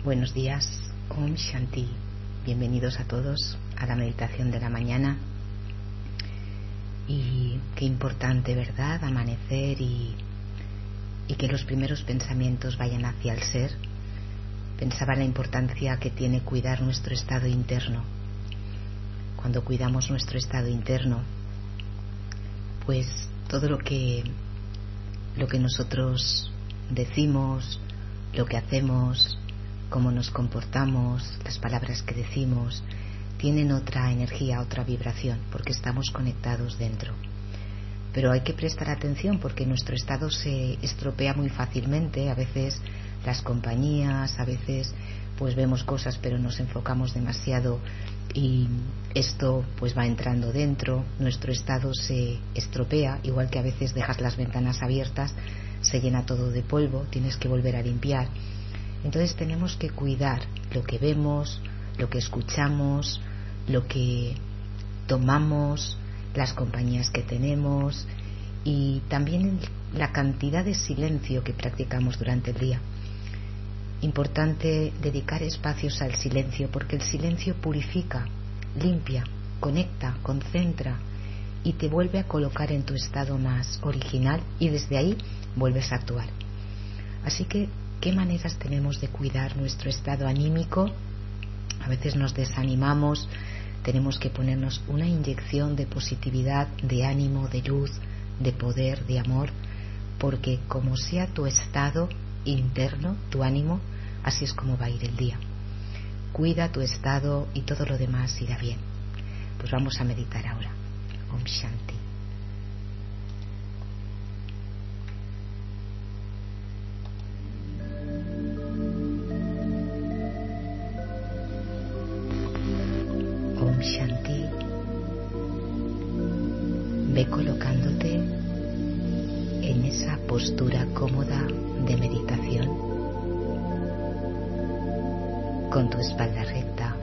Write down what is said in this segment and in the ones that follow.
Buenos días, Om Shanti. Bienvenidos a todos a la meditación de la mañana. Y qué importante, ¿verdad? Amanecer y que los primeros pensamientos vayan hacia el ser. Pensaba en la importancia que tiene cuidar nuestro estado interno. Cuando cuidamos nuestro estado interno, pues todo lo que nosotros decimos, lo que hacemos, cómo nos comportamos, las palabras que decimos, tienen otra energía, otra vibración, porque estamos conectados dentro. Pero hay que prestar atención porque nuestro estado se estropea muy fácilmente. A veces las compañías, a veces pues vemos cosas pero nos enfocamos demasiado y esto pues va entrando dentro. Nuestro estado se estropea, igual que a veces dejas las ventanas abiertas, se llena todo de polvo, tienes que volver a limpiar. Entonces tenemos que cuidar lo que vemos, lo que escuchamos, lo que tomamos, las compañías que tenemos y también la cantidad de silencio que practicamos durante el día. Importante dedicar espacios al silencio porque el silencio purifica, limpia, conecta, concentra y te vuelve a colocar en tu estado más original y desde ahí vuelves a actuar. Así que, ¿qué maneras tenemos de cuidar nuestro estado anímico? A veces nos desanimamos, tenemos que ponernos una inyección de positividad, de ánimo, de luz, de poder, de amor, porque como sea tu estado interno, tu ánimo, así es como va a ir el día. Cuida tu estado y todo lo demás irá bien. Pues vamos a meditar ahora. Om Shanti. Om Shanti. Ve colocándote en esa postura cómoda de meditación, con tu espalda recta,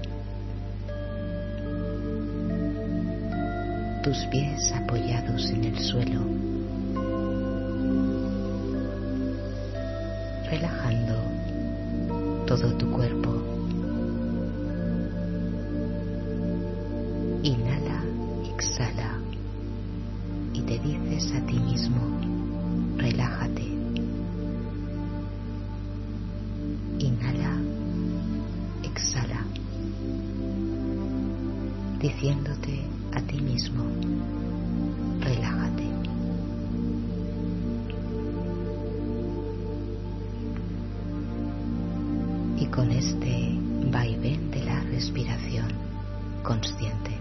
tus pies apoyados en el suelo, relajando todo tu cuerpo. Inhala, exhala y te dices a ti mismo, relájate. Inhala, exhala, diciéndote a ti mismo, relájate. Y con este vaivén de la respiración consciente,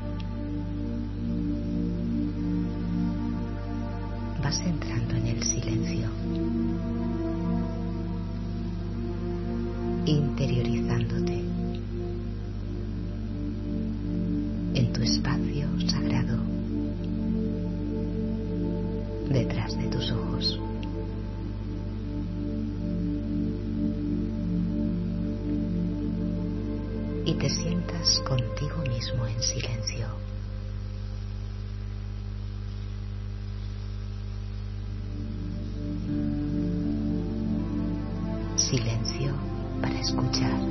vas entrando en el silencio, interiorizándote en tu espacio sagrado, detrás de tus ojos. Y te sientas contigo mismo en silencio. Silencio para escuchar.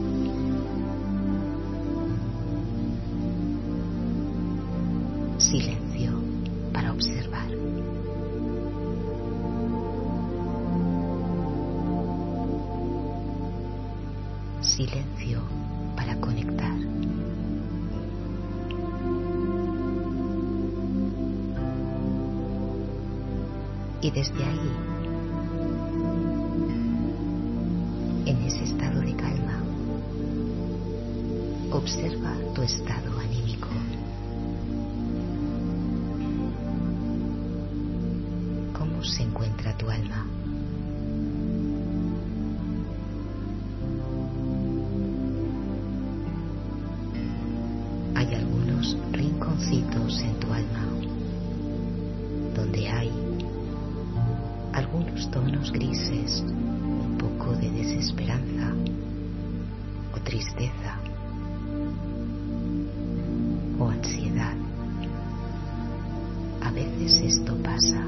Silencio para observar. Silencio para conectar. Y desde ahí, en ese estado de calma, observa tu estado anímico. ¿Cómo se encuentra tu alma? Hay algunos rinconcitos en tu alma donde hay algunos tonos grises, un poco de desesperanza o tristeza o ansiedad. A veces esto pasa.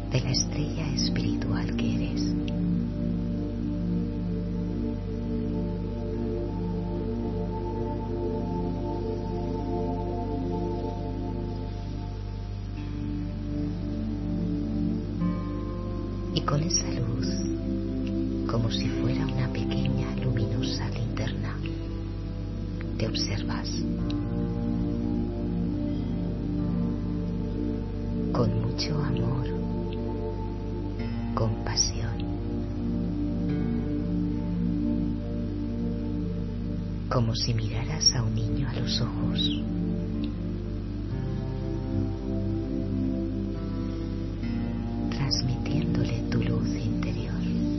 de la estrella espiritual que eres. Y con esa luz, como si fuera una pequeña luminosa linterna, te observas con mucho amor, compasión, como si miraras a un niño a los ojos. Transmitiéndole tu luz interior.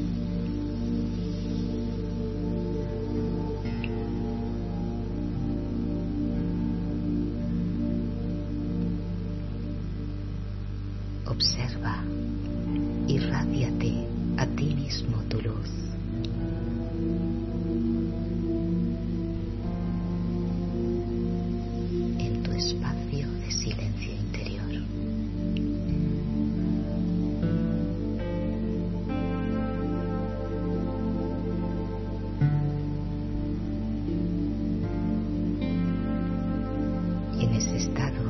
Observa, irradiate a ti mismo tu luz. En tu espacio de silencio interior. Y en ese estado,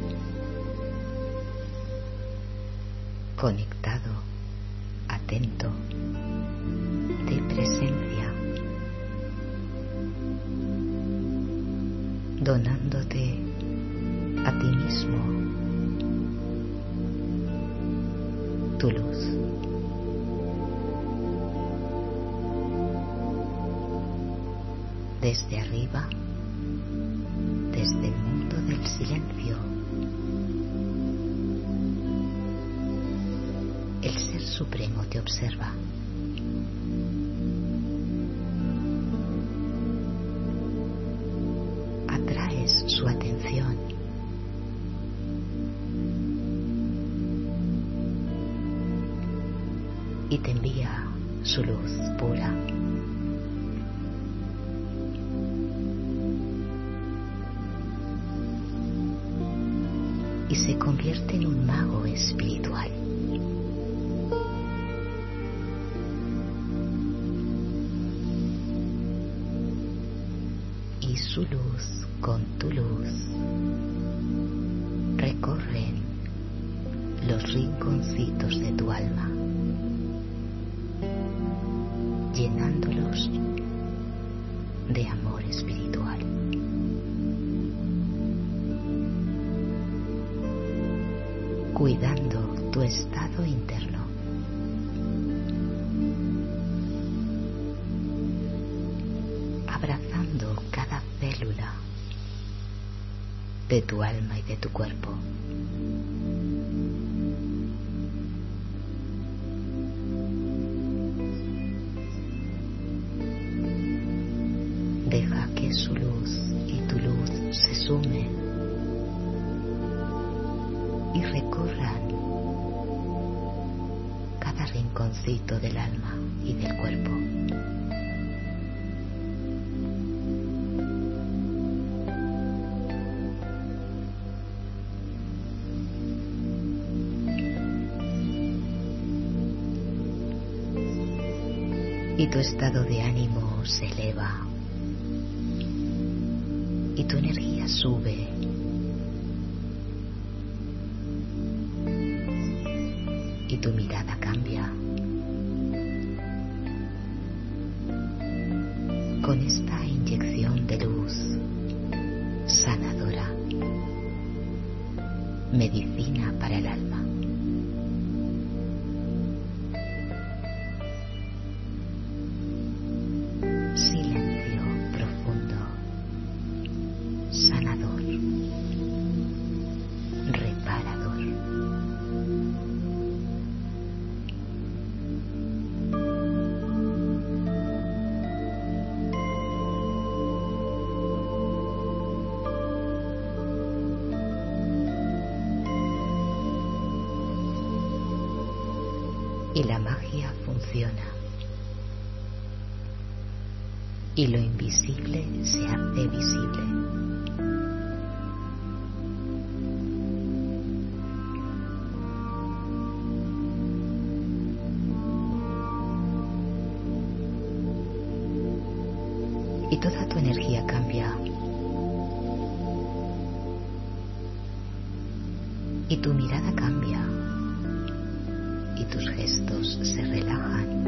conectado, atento, de presencia, donándote a ti mismo tu luz. Desde arriba, desde el mundo del silencio, el Ser Supremo te observa. Atraes su atención. Y te envía su luz pura. Y se convierte en un mago espiritual. Y su luz con tu luz recorren los rinconcitos de tu alma, llenándolos de amor espiritual. Cuidando tu estado interno. Abrazando cada célula de tu alma y de tu cuerpo. Deja que su luz y tu luz se sumen y recorran cada rinconcito del alma y del cuerpo. Y tu estado de ánimo se eleva y tu energía sube. Y tu mirada cambia. Con esta inyección de luz sanadora, medicina para el alma. Silencio profundo, sanador, reparador. Y la magia funciona. Y lo invisible se hace visible. y toda tu energía cambia. Y tu mirada cambia. Y tus gestos se relajan.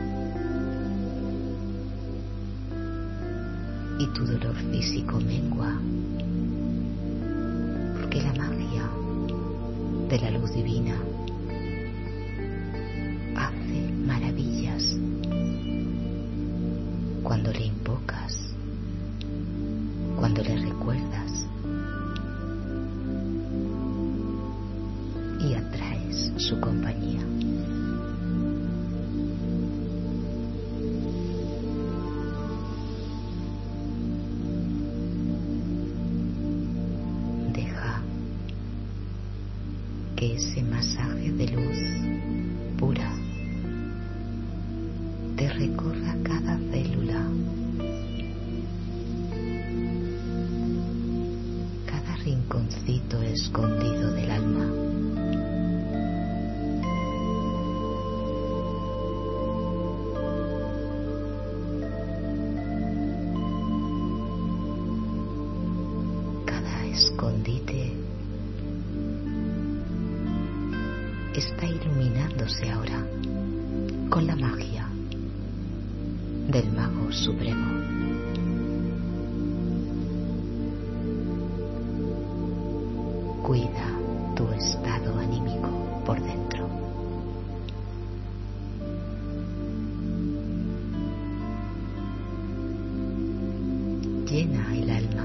Y tu dolor físico mengua. Porque la magia de la luz divina hace maravillas cuando le invocas, cuando le recuerdas y atraes su compañía. Deja que ese masaje de luz pura te recorra cada célula, cada rinconcito escondido del alma. Cada escondite está iluminándose ahora con la magia del Mago Supremo. Cuida tu estado anímico por dentro. Llena el alma.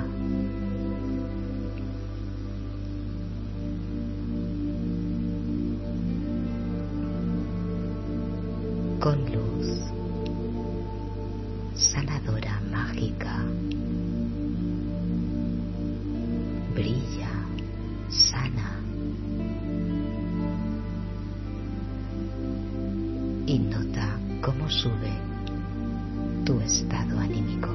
Con luz sanadora mágica. Brilla, sana. Y nota cómo sube tu estado anímico.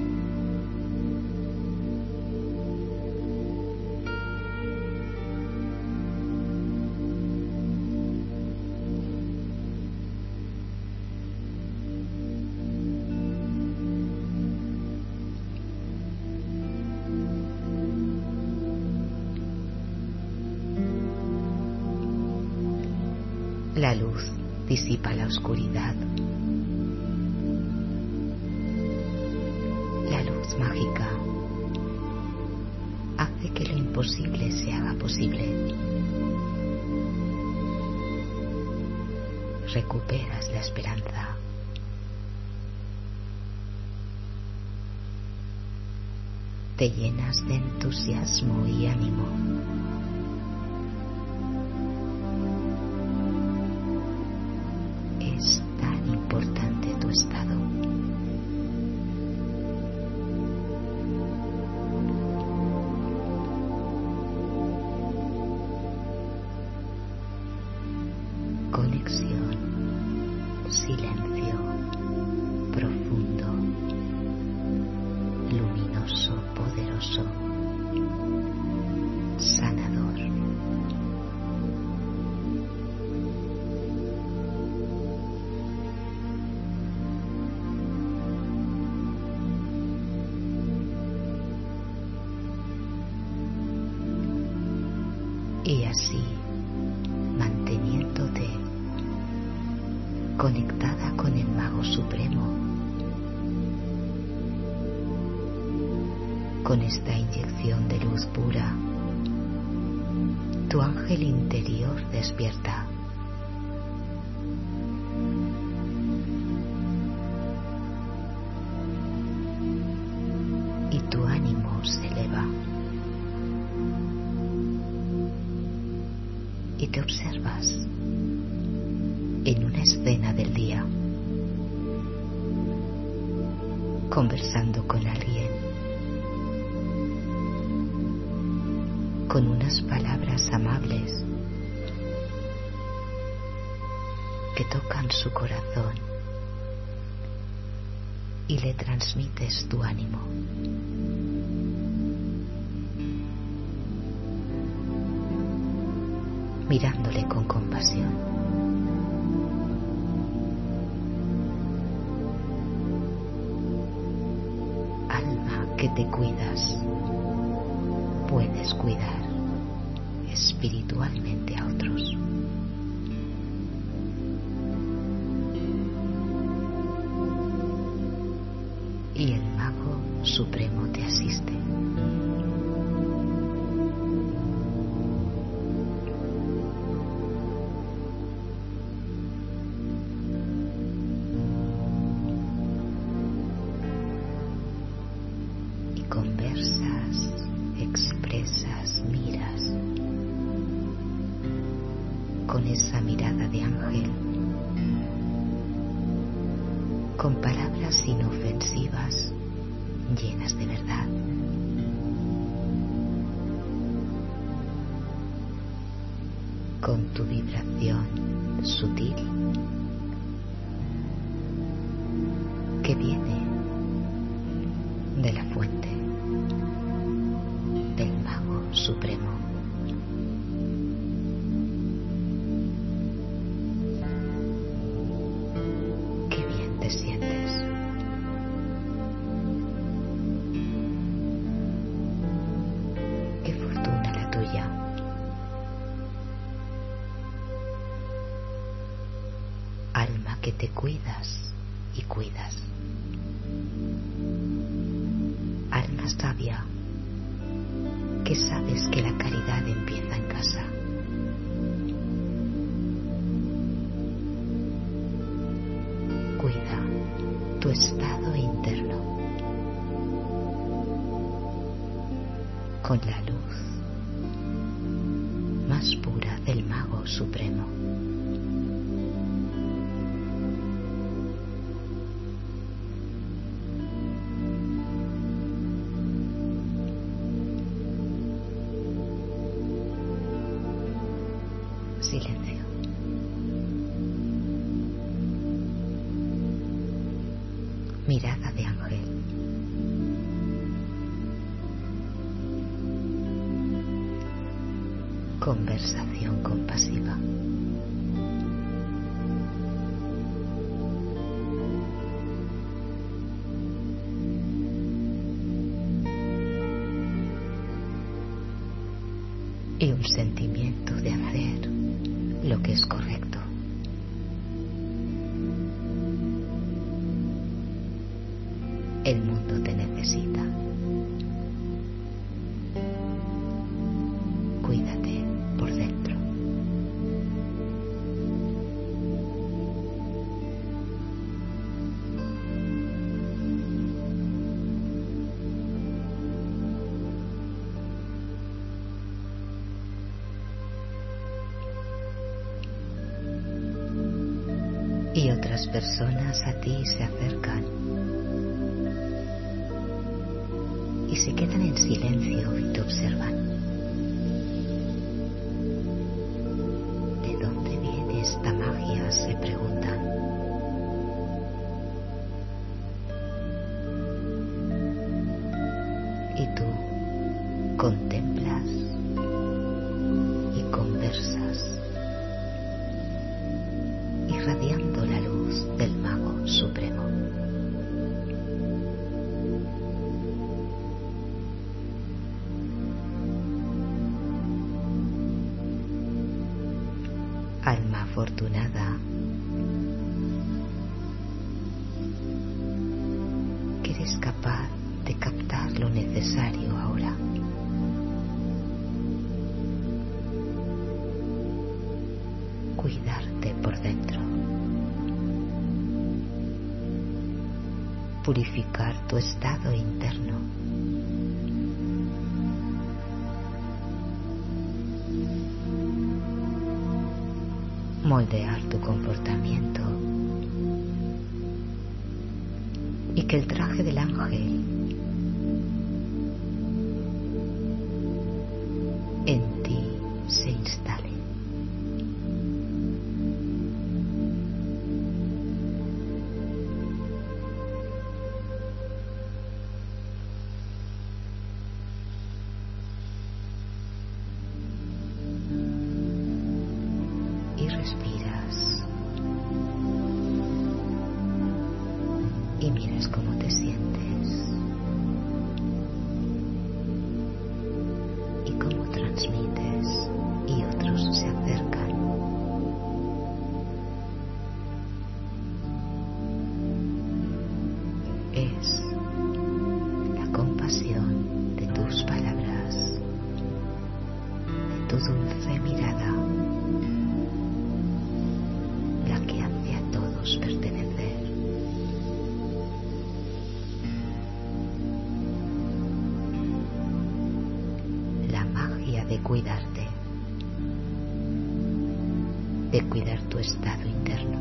La luz disipa la oscuridad. La luz mágica hace que lo imposible se haga posible. Recuperas la esperanza. Te llenas de entusiasmo y ánimo. Es tan importante tu estado. Conexión, silencio, profundo, luminoso, poderoso, sanador. Y así, manteniéndote conectada con el Mago Supremo, con esta inyección de luz pura, tu ángel interior despierta. Y tu ánimo se eleva. Y te observas en una escena del día, conversando con alguien, con unas palabras amables que tocan su corazón y le transmites tu ánimo. Mirándole con compasión. que te cuidas, puedes cuidar espiritualmente a otros. Y el Mago Supremo te asiste. Y conversas, expresas, miras con esa mirada de ángel, con palabras inofensivas, llenas de verdad. Con tu vibración sutil que viene de la fuente del Mago Supremo. Qué bien te sientes. Qué fortuna la tuya. Alma que te cuidas y cuidas. Alma sabia que sabes que la caridad empieza en casa. Cuida tu estado interno con la luz más pura del Mago Supremo. Silencio. Mirada de ángel. Conversación compasiva. Y un sentimiento de hacer lo que es correcto. El mundo te necesita. Cuídate por dentro. Y otras personas a ti se acercan y se quedan en silencio y te observan. ¿De dónde viene esta magia?, se preguntan. Y tú contemplas y conversas, irradiando la luz del Mago Supremo. Alma afortunada, que eres capaz de captar lo necesario ahora. Cuidarte por dentro. Purificar tu estado interno. Moldear tu comportamiento y que el traje del ángel en ti se instale. Y respiras y miras cómo te sientes. es la compasión de tus palabras, de tu dulce mirada, la que hace a todos pertenecer. La magia de cuidarte, de cuidar tu estado interno.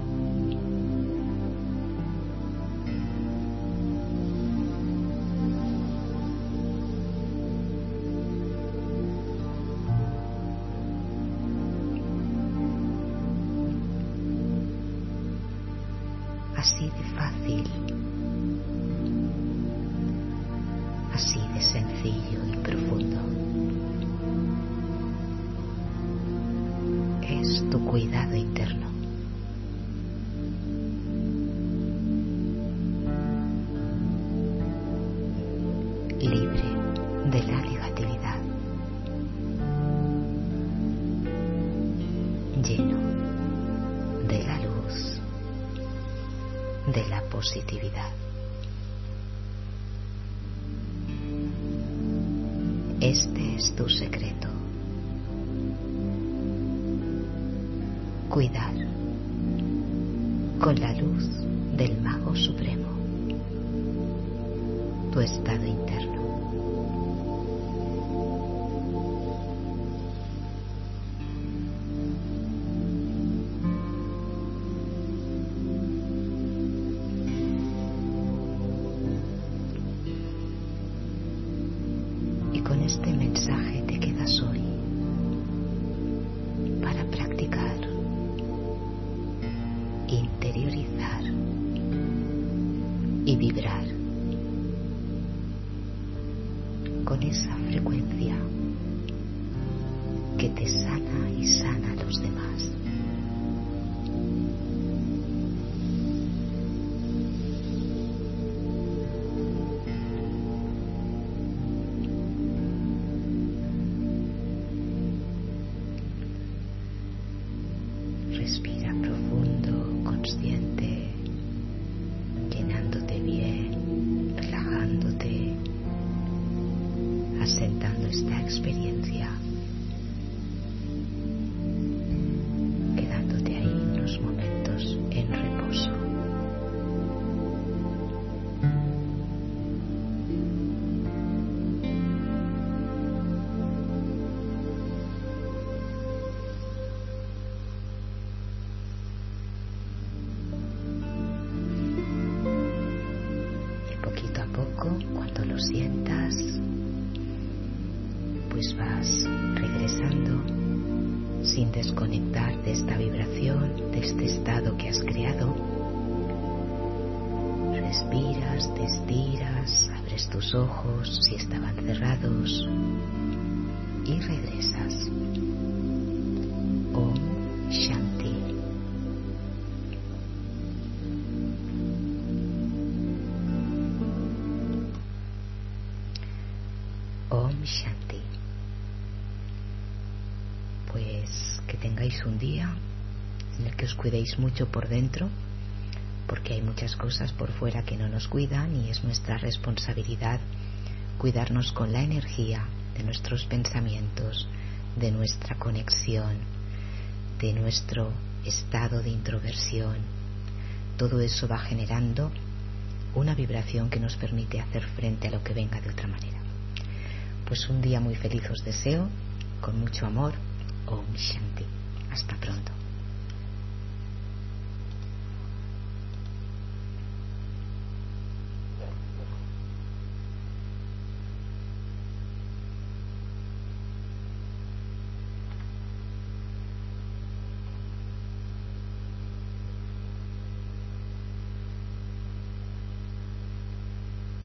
Así de fácil, así de sencillo y profundo. Es tu cuidado interno. Libre de la negatividad. Lleno de la luz, de la positividad. Este es tu secreto. Cuidar con la luz del Mago Supremo tu estado interno. Y con este mensaje te quedas hoy para practicar, interiorizar y vibrar con esa frecuencia que te sana y sana a los demás. Respira profundo, consciente, llenándote bien, relajándote, asentando esta experiencia, quedándote ahí unos momentos en reposo. Cuando lo sientas, pues vas regresando sin desconectar de esta vibración, de este estado que has creado. Respiras, te estiras, abres tus ojos si estaban cerrados y regresas. Om Shanti. Om Shanti. Pues que tengáis un día en el que os cuidéis mucho por dentro, porque hay muchas cosas por fuera que no nos cuidan y es nuestra responsabilidad cuidarnos con la energía de nuestros pensamientos, de nuestra conexión, de nuestro estado de introversión. Todo eso va generando una vibración que nos permite hacer frente a lo que venga de otra manera. Pues un día muy feliz os deseo, con mucho amor. Om Shanti. Hasta pronto.